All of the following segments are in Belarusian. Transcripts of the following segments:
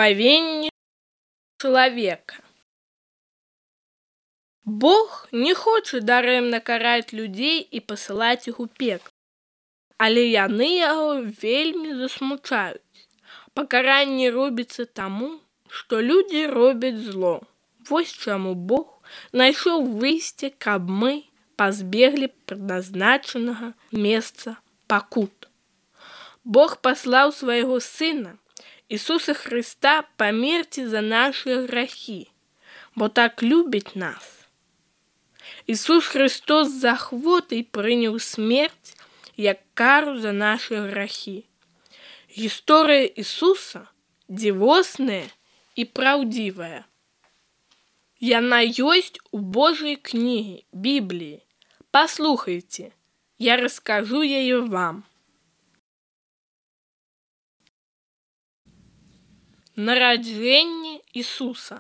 Збавенне чалавека. Бог не хоча дарэмна караць людзей і пасылаць іх у пекла, але яны яго вельмі засмучаюць. Пакаранне робіцца таму, што людзі робяць зло. Вось чаму Бог знайшоў выйсце, каб мы пазбеглі прадназначанага месца пакут. Бог паслаў свайго Сына, Ісуса Хрыста, памерці за нашыя грахі, бо так любіць нас. Ісус Христос з ахвотай прыняў смерць як кару за нашыя грахі. Гісторыя Ісуса дзівосная і праўдзівая. Яна ёсць у Божай кнізе, Бібліі. Паслухайце, я раскажу яе вам. Нараджэнне Ісуса.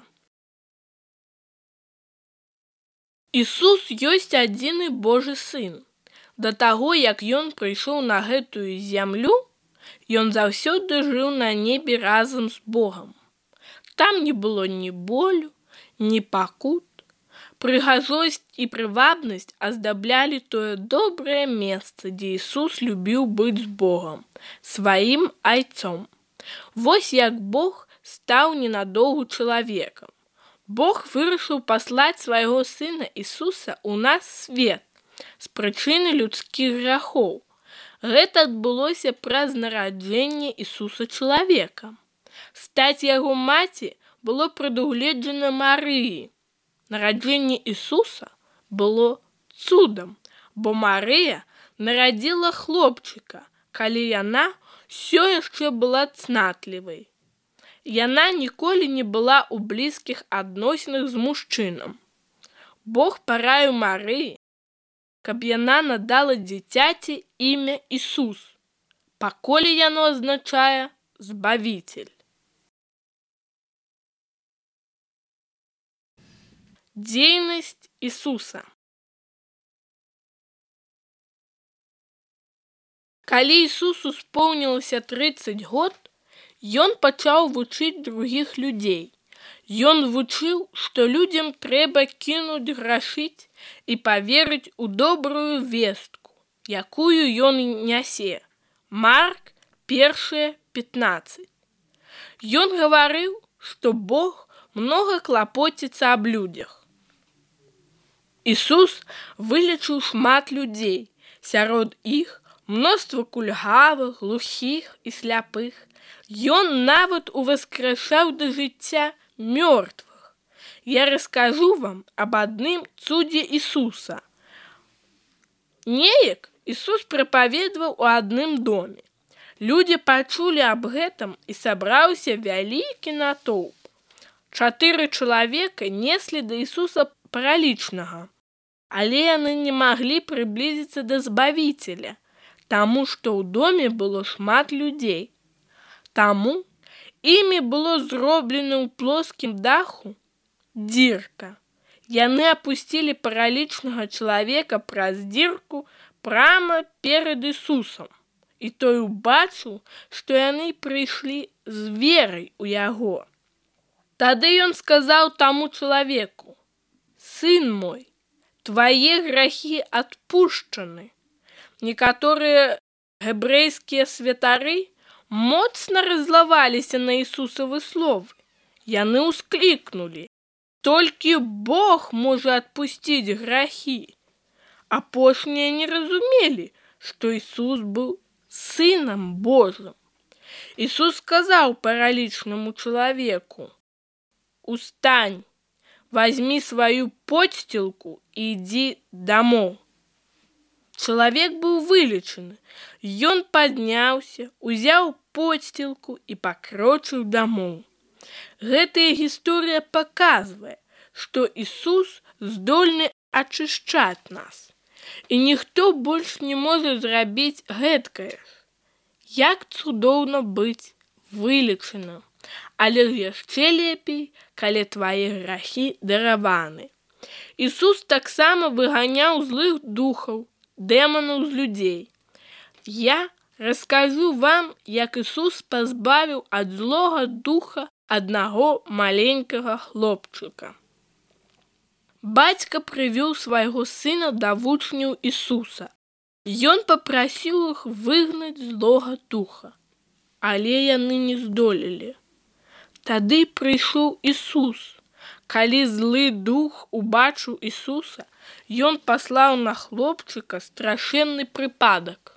Ісус ёсць адзіны Божы Сын. Да таго, як Ён прыйшоў на гэтую зямлю, Ён заўсёды жыў на небе разам з Богам. Там не было ні болю, ні пакут. Прыгажосць і прывабнасць аздаблялі тое добрае месца, дзе Ісус любіў быць з Богам, сваім айцом. Вось як Бог стаў ненадоўгу чалавекам. Бог вырашыў паслаць свайго Сына Ісуса ў наш свет з прычыны людскіх грахоў. Гэта адбылося праз нараджэнне Ісуса чалавека. Стаць яго маці было прадугледжана Марыі. Нараджэнне Ісуса было цудам, бо Марыя нарадзіла хлопчыка, калі яна ўсё яшчэ была цнатлівай. Яна ніколі не была ў блізкіх адносінах з мужчынам. Бог параіў Марыі, каб яна надала дзіцяці імя Ісус, паколі яно азначае «збавіцель». Дзейнасць Ісуса. Калі Ісусу споўнілася 30 год, Ён пачаў вучыць другіх людзей. Ён вучыў, што людзям трэба кінуць грашыць і паверыць у добрую вестку, якую ён нясе. Марк 1:15. Ён гаварыў, што Бог многа клапоціцца аб людзях. Ісус вылечыў шмат людзей, сярод іх мноства кульгавых, глухіх і сляпых. Ён нават уваскрэшаў да жыцця мёртвых. Я раскажу вам аб адным цудзе Ісуса. Неяк Ісус прапаведаваў у адным доме. Людзі пачулі аб гэтым, і сабраўся вялікі натоўп. 4 чалавека неслі да Ісуса паралічнага, але яны не маглі прыблізіцца да Збавіцеля, таму што ў доме было шмат людзей. Таму імі было зроблена ў плоскім даху дзірка. Яны апусцілі паралічнага чалавека праз дзірку прама перад Ісусам, і той убачыў, што яны прыйшлі з верай у яго. Тады ён сказаў таму чалавеку: «Сын мой, твае грахі адпушчаны». Некаторыя габрэйскія святары моцна раззлаваліся на Ісусавы словы. Яны ўсклікнулі: «Толькі Бог можа адпусціць грахі». Апошнія не разумелі, што Ісус быў Сынам Божым. Ісус сказаў паралічнаму чалавеку: «Устань, вазьмі сваю подсцілку і ідзі дамоў». Чалавек быў вылечаны. Ён падняўся, узяў подсцілку і пакрочыў дамоў. Гэтая гісторыя паказвае, што Ісус здольны ачышчаць нас. І ніхто больш не можа зрабіць гэткае. Як цудоўна быць вылечаным, але яшчэ лепей, калі твае грахі дараваны. Ісус таксама выганяў злых духаў, дэманаў з людзей. Я раскажу вам, як Ісус пазбавіў ад злога духа аднаго маленькага хлопчыка. Бацька прывёў свайго сына да вучняў Ісуса. Ён папрасіў іх выгнаць злога духа, але яны не здолелі. Тады прыйшоў Ісус. Калі злы дух убачыў Ісуса, ён паслаў на хлопчыка страшэнны прыпадак.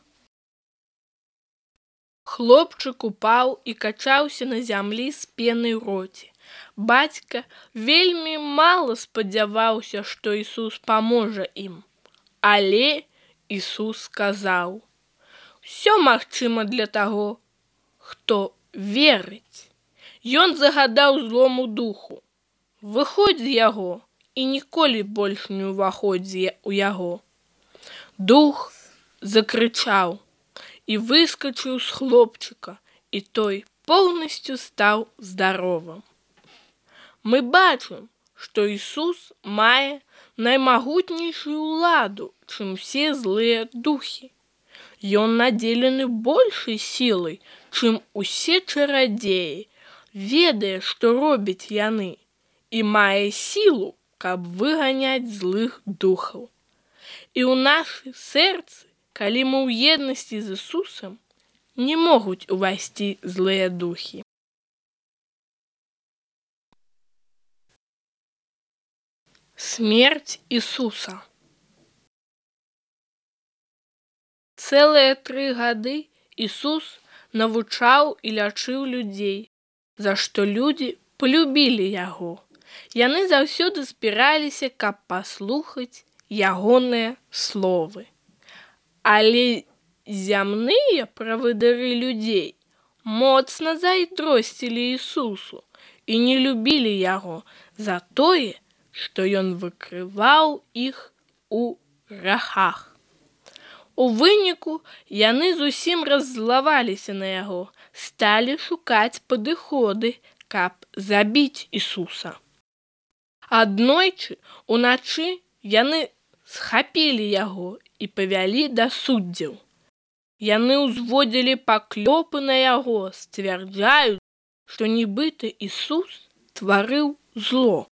Хлопчык упаў і качаўся на зямлі з пенай у роце. Бацька вельмі мала спадзяваўся, што Ісус паможа ім. Але Ісус сказаў: «Усё магчыма для таго, хто верыць». Ён загадаў злому духу: «Выходзь з яго і ніколі больш не ўваходзь у яго». Дух закрычаў і выскачыў з хлопчыка, і той поўнасцю стаў здаровым. Мы бачым, што Ісус мае наймагутнейшую ўладу, чым усе злыя духі. Ён надзелены большай сілай, чым усе чарадзеі, ведае, што робяць яны, і мае сілу, каб выганяць злых духаў. І ў нашы сэрцы, калі мы ў еднасці з Ісусам, не могуць увайсці злыя духі. Смерць Ісуса. Цэлыя 3 гады Ісус навучаў і лячыў людзей, за што людзі полюбілі яго. Яны заўсёды збіраліся, каб паслухаць ягоныя словы. Але зямныя правадыры людзей моцна зайздросцілі Ісусу і не любілі яго за тое, што ён выкрываў іх у грахах. У выніку яны зусім раззлаваліся на яго, сталі шукаць падыходы, каб забіць Ісуса. Аднойчы уначы яны схапілі яго і павялі да суддзяў. Яны ўзводзілі паклёпы на яго, сцвярджаюць, што нібыта Ісус тварыў зло.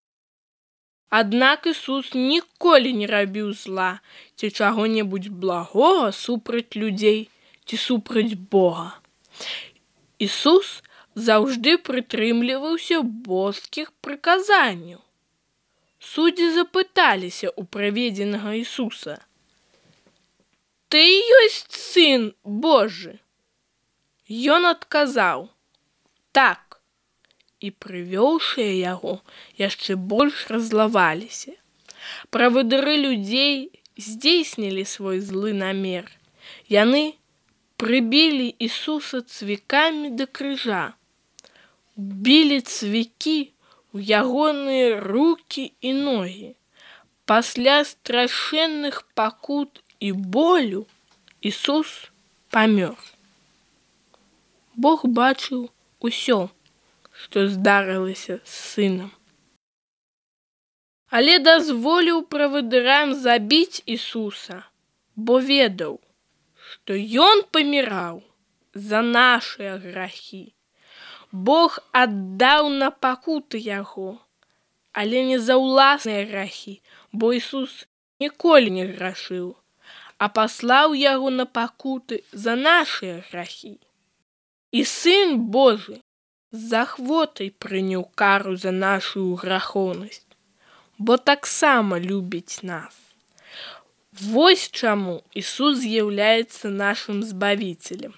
Аднак Ісус ніколі не рабіў зла ці чаго-небудзь благога супраць людзей ці супраць Бога. Ісус заўжды прытрымліваўся боскіх прыказанняў. Суддзі запыталіся ў праведзенага Ісуса: «Ты ёсць Сын Божы?» Ён адказаў: «Так». І прывёўшы яго, яшчэ больш раззлаваліся. Правадыры людзей здзейснілі свой злы намер. Яны прыбілі Ісуса цвікамі да крыжа, білі цвікі ў ягоныя рукі і ногі. Пасля страшэнных пакут і болю Ісус памёр. Бог бачыў усё, што здарылася з сынам. Але дазволіў правадырам забіць Ісуса, бо ведаў, што ён паміраў за нашыя грахі. Бог аддаў на пакуты яго, але не за ўласныя грахі, бо Ісус ніколі не грашыў, а паслаў яго на пакуты за нашыя грахі. І Сын Божы з ахвотай прыняў кару за нашу грахоўнасць, бо таксама любіць нас. Вось чаму Ісус з'яўляецца нашым збавіцелем.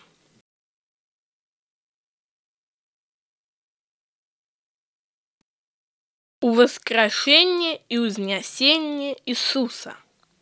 Уваскрашэнне і ўзнясенне Ісуса.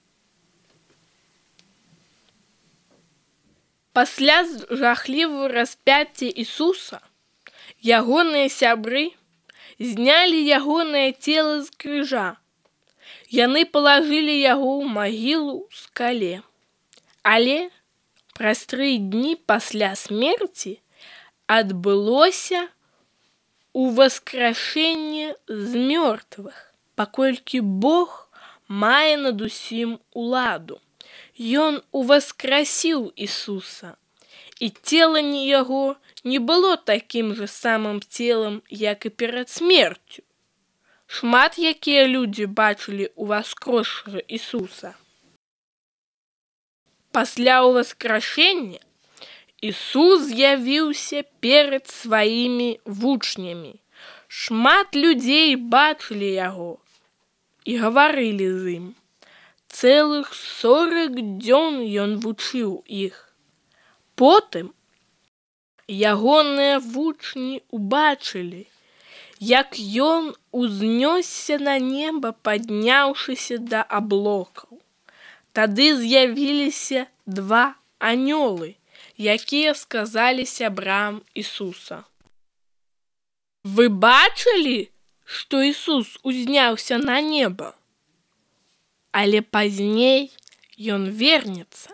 Пасля жахлівага распяцця Ісуса ягоныя сябры знялі ягонае цела з крыжа. Яны палажылі яго ў магілу ў скале. Але праз 3 дні пасля смерці адбылося уваскрашэнне з мёртвых, паколькі Бог мае над усім уладу. Ён уваскрасіў Ісуса, і цела яго не было такім же самым целам, як і перад смерцю. Шмат якія людзі бачылі ўваскрэсшага Ісуса. Пасля ўваскрашэння Ісус з'явіўся перад сваімі вучнямі. Шмат людзей бачылі яго і гаварылі з ім. Цэлых 40 дзён ён вучыў іх. Потым ягоныя вучні убачылі, як ён узнёсся на неба, падняўшыся да аблокаў. Тады з'явіліся 2 анёлы, якія сказалі сябрам Ісуса: «Вы бачылі, што Ісус узняўся на неба? Але пазней ён вернецца».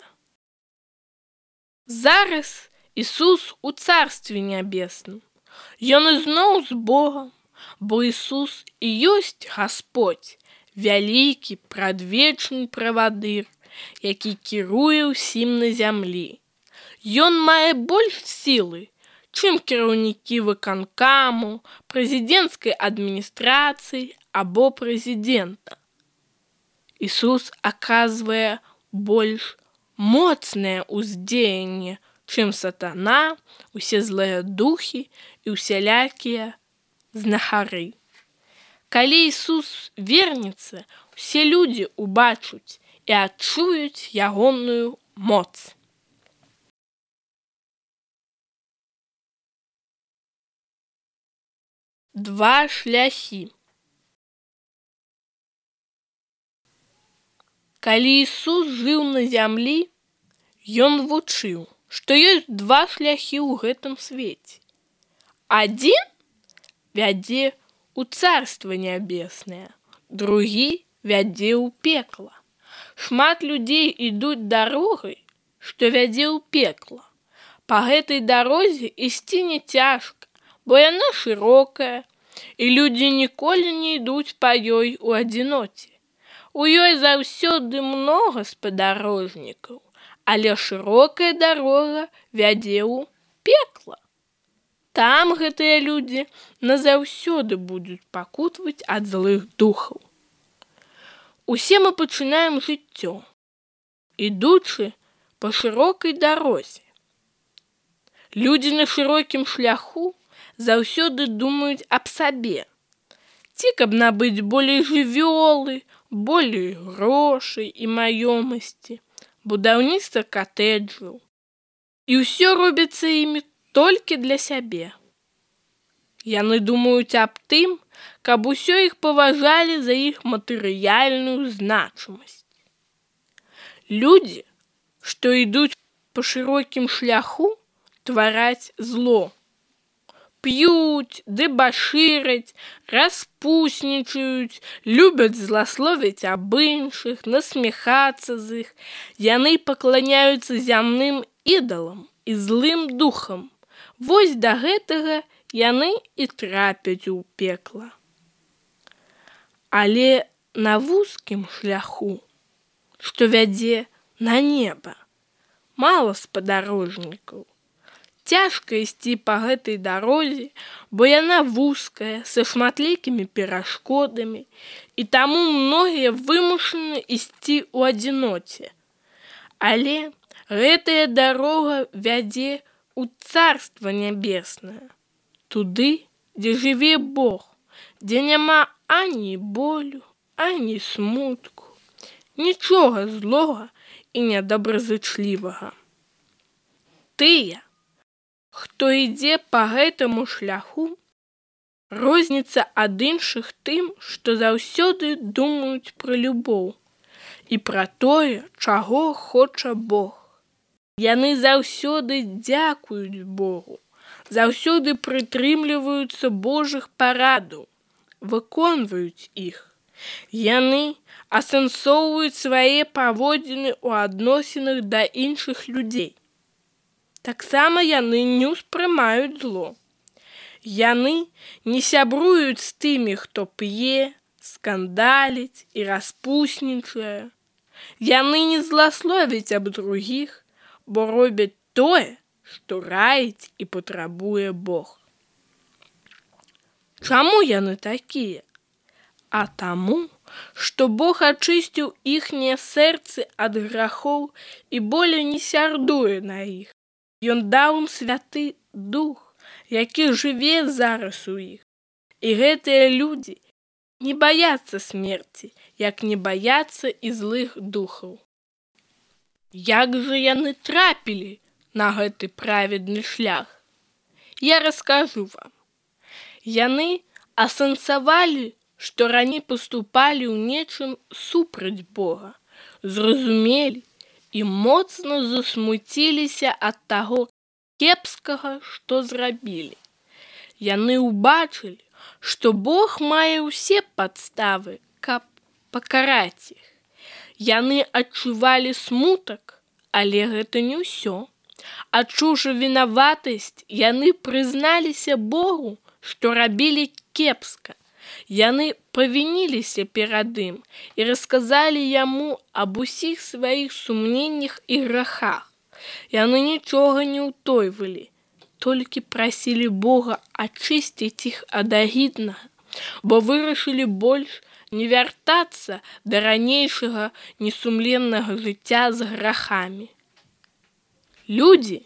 Зараз Ісус у Царстве Нябесным. Ён ізноў з Богам, бо Ісус і ёсць Гасподзь, вялікі, прадвечны правадыр, які кіруе ўсім на зямлі. Ён мае больш сілы, чым кіраўнікі выканкаму, прэзідэнцкай адміністрацыі або прэзідэнта. Ісус аказвае больш моцнае ўздзеянне, чым сатана, усе злыя духі і усялякія знахары. Калі Ісус вернецца, усе людзі убачуць і адчуюць ягоную моц. Два шляхі. Калі Ісус жыў на зямлі, ён вучыў, што ёсць 2 шляхі ў гэтым свеце. Адзін вядзе ў Царства Нябеснае, другі вядзе ў пекла. Шмат людзей ідуць дарогай, што вядзе ў пекла. Па гэтай дарозе ісці не цяжка, бо яна шырокая, і людзі ніколі не ідуць па ёй у адзіноце. У ёй заўсёды многа спадарожнікаў, але шырокая дарога вядзе ў пекла. Там гэтыя людзі назаўсёды будуць пакутаваць ад злых духаў. Усе мы пачынаем жыццё, ідучы па шырокай дарозе. Людзі на шырокім шляху заўсёды думаюць аб сабе. Ці каб набыць болей жывёлы, болей грошай і маёмасці, будаўніцтва катэджаў. І ўсё робіцца імі толькі для сябе. Яны думаюць аб тым, каб усё іх паважалі за іх матэрыяльную значимасць. Людзі, што ідуць па шырокім шляху, твараць зло. П'юць, дэбашыраць, распуснічаюць, любяць зласловіць аб іншых, насміхацца з іх. Яны пакланяюцца зямным ідалам і злым духам. Вось да гэтага яны і трапяць у пекла. Але на вузкім шляху, што вядзе на неба, мала спадарожнікаў. Цяжка ісці па гэтай дарозе, бо яна вузкая, са шматлікімі перашкодамі, і таму многія вымушаны ісці ў адзіноце. Але гэтая дарога вядзе ў Царства Нябеснае, туды, дзе жыве Бог, дзе няма ані болю, ані смутку, нічога злога і нядобразычлівага. Тыя, хто ідзе па гэтаму шляху, розніца ад іншых тым, што заўсёды думаюць пра любоў і пра тое, чаго хоча Бог. Яны заўсёды дзякуюць Богу, заўсёды прытрымліваюцца Божых парадаў, выконваюць іх. Яны асэнсоўваюць свае паводзіны ў адносінах да іншых людзей. Таксама яны не ўспрымаюць зло. Яны не сябруюць з тымі, хто п'е, скандаліць і распуснічае. Яны не зласловяць аб другіх, бо робяць тое, што раіць і патрабуе Бог. Чаму яны такія? А таму, што Бог ачысціў іхнія сэрцы ад грахоў і болей не сярдуе на іх. Ён даў ім святы дух, які жыве зараз у іх. І гэтыя людзі не баяцца смерці, як не баяцца і злых духаў. Як жа яны трапілі на гэты праведны шлях? Я раскажу вам. Яны асэнсавалі, што раней паступалі ў нечым супраць Бога, зразумелі і моцна засмуціліся ад таго кепскага, што зрабілі. Яны ўбачылі, што Бог мае ўсе падставы, каб пакараць іх. Яны адчувалі смутак, але гэта не ўсё. Адчуўшы вінаватасць, яны прызналіся Богу, што рабілі кепска. Яны павініліся перад ім і расказалі яму аб усіх сваіх сумненнях і грахах. Яны нічога не ўтойвалі, толькі прасілі Бога ачысціць іх ад агіднага, бо вырашылі больш не вяртацца да ранейшага несумленнага жыцця з грахамі. Людзі,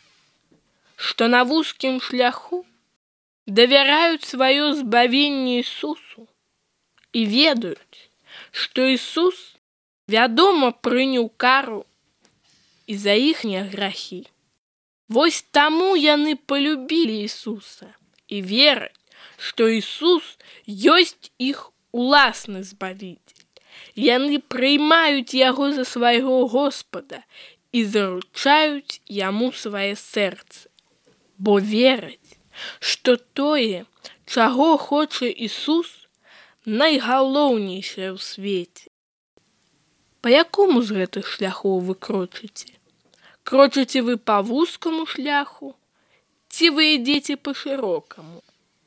што на вузкім шляху, давяраюць сваё збавенне Ісусу і ведаюць, што Ісус, вядома, прыняў кару і за іхнія грахі. Вось таму яны палюбілі Ісуса і вераць, што Ісус ёсць іх уласны збавіцель. Яны прыймаюць яго за свайго Господа і заручаюць яму свае сэрцы, бо вераць, што тое, чаго хоча Ісус, найгалоўнейшае ў свеце. Па якому з гэтых шляхоў вы крочыце? Крочыце вы па вузкаму шляху, ці вы ідзеце па шырокаму?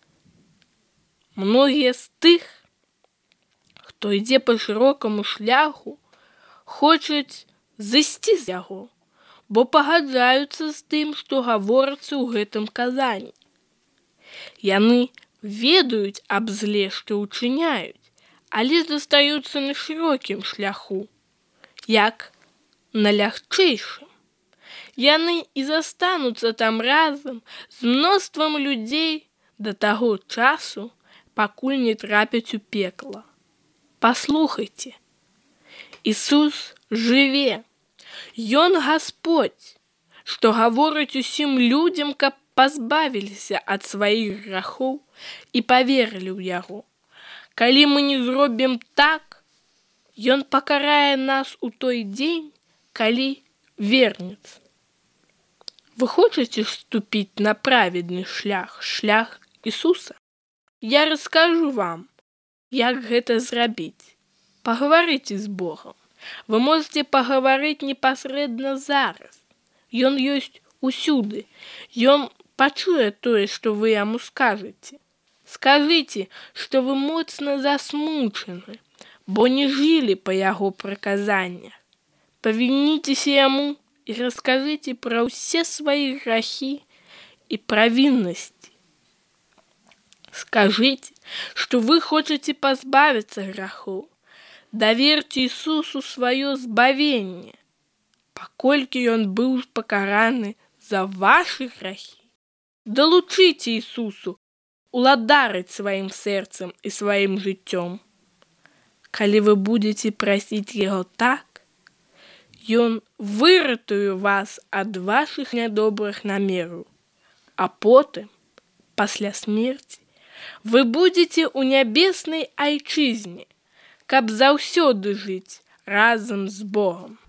Многія з тых, хто ідзе па шырокаму шляху, хочуць зысці з яго, бо пагаджаюцца з тым, што гаворыцца ў гэтым казанні. Яны ведаюць аб зле, што ўчыняюць, але застаюцца на шырокім шляху, як на лягчэйшым. Яны і застануцца там разам з мноствам людзей да таго часу, пакуль не трапяць у пекла. Паслухайце, Ісус жыве. Ён Гасподзь, што гаворыць усім людзям, каб пазбавіліся ад сваіх грахоў і паверылі ў яго. Калі мы не зробім так, ён пакарае нас у той дзень, калі вернецца. Вы хочаце ступіць на праведны шлях, шлях Ісуса? Я раскажу вам, як гэта зрабіць. Пагаварыце з Богом. Вы можете пагаварыць непасрэдна зараз. Ён ёсць усюды. Ён пачуе тое, што вы яму скажаце. Скажыце, што вы моцна засмучаны, бо не жылі па яго прыказаннях. Павініцеся яму і раскажыце пра ўсе свае грахі і правіннасці. Скажыце, што вы хочаце пазбавіцца грахоў. Даверце Ісусу сваё збавенне, паколькі ён быў пакараны за вашы грахі. Далучыце Ісусу уладарыць сваім сэрцам і сваім жыццём. Калі вы будзеце прасіць яго так, ён выратуе вас ад вашых нядобрых намераў, а потым, пасля смерці, вы будзеце ў нябеснай айчызне, каб заўсёды жыць разам з Богом.